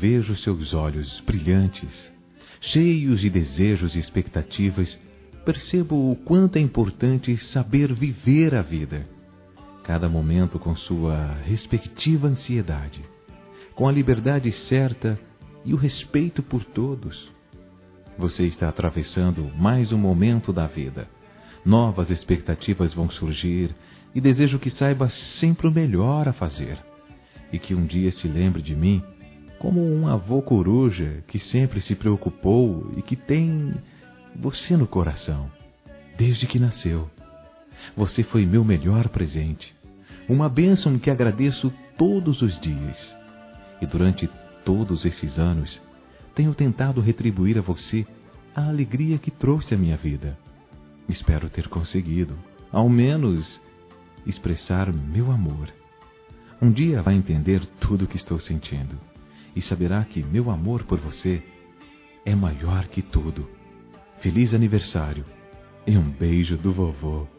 vejo seus olhos brilhantes, cheios de desejos e expectativas, percebo o quanto é importante saber viver a vida. Cada momento com sua respectiva ansiedade, com a liberdade certa e o respeito por todos. Você está atravessando mais um momento da vida. Novas expectativas vão surgir e desejo que saiba sempre o melhor a fazer. E que um dia se lembre de mim como um avô coruja que sempre se preocupou e que tem você no coração, desde que nasceu. Você foi meu melhor presente, uma bênção que agradeço todos os dias. E durante todos esses anos, tenho tentado retribuir a você a alegria que trouxe à minha vida. Espero ter conseguido, ao menos, expressar meu amor. Um dia vai entender tudo o que estou sentindo e saberá que meu amor por você é maior que tudo. Feliz aniversário e um beijo do vovô.